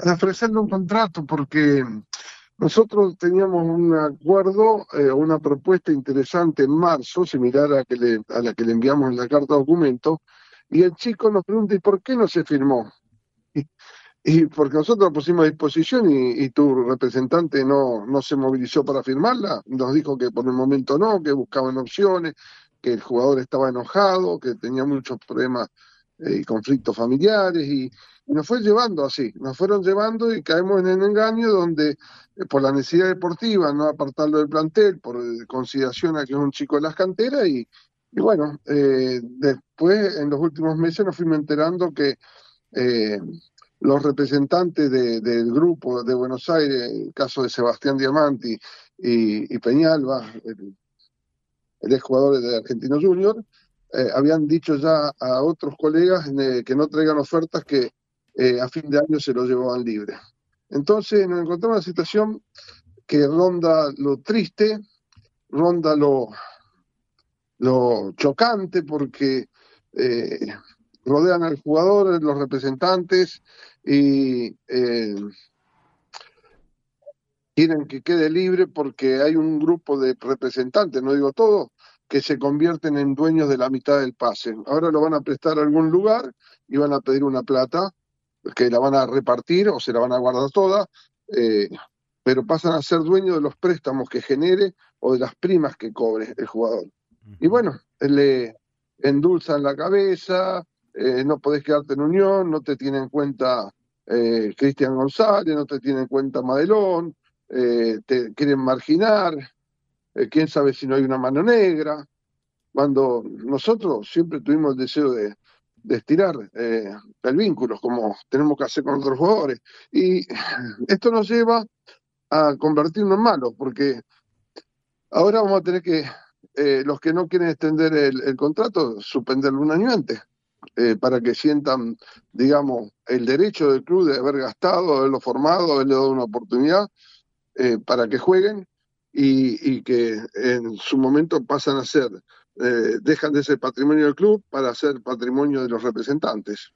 a ofrecerle un contrato porque nosotros teníamos un acuerdo, una propuesta interesante en marzo, similar a la que le enviamos en la carta documento, y el chico nos pregunta, ¿y por qué no se firmó? Y porque nosotros la pusimos a disposición y tu representante no se movilizó para firmarla, nos dijo que por el momento no, que buscaban opciones, que el jugador estaba enojado, que tenía muchos problemas y conflictos familiares y nos fue llevando así, nos fueron llevando y caemos en el engaño donde por la necesidad deportiva, no apartarlo del plantel, por consideración a que es un chico de las canteras y bueno, después en los últimos meses nos fuimos enterando que eh, los representantes del grupo de Buenos Aires, el caso de Sebastián Diamanti y Peñalba, el exjugador de Argentino Junior, habían dicho ya a otros colegas que no traigan ofertas que a fin de año se lo llevaban libre. Entonces nos encontramos en una situación que ronda lo triste, ronda lo chocante, porque eh, rodean al jugador, los representantes, y quieren que quede libre porque hay un grupo de representantes, no digo todos, que se convierten en dueños de la mitad del pase. Ahora lo van a prestar a algún lugar y van a pedir una plata que la van a repartir o se la van a guardar toda, eh, pero pasan a ser dueños de los préstamos que genere o de las primas que cobre el jugador. Y Ujú. bueno, le endulzan la cabeza, no podés quedarte en Unión, no te tiene en cuenta Cristian González, no te tiene en cuenta Madelón, te quieren marginar, quién sabe si no hay una mano negra, cuando nosotros siempre tuvimos el deseo de estirar el vínculo, como tenemos que hacer con otros jugadores. Y esto nos lleva a convertirnos en malos, porque ahora vamos a tener que, los que no quieren extender el contrato, suspenderlo un año antes, para que sientan, digamos, el derecho del club de haber gastado, haberlo formado, haberle dado una oportunidad para que jueguen y que en su momento pasan a ser, dejan de ser patrimonio del club para ser patrimonio de los representantes.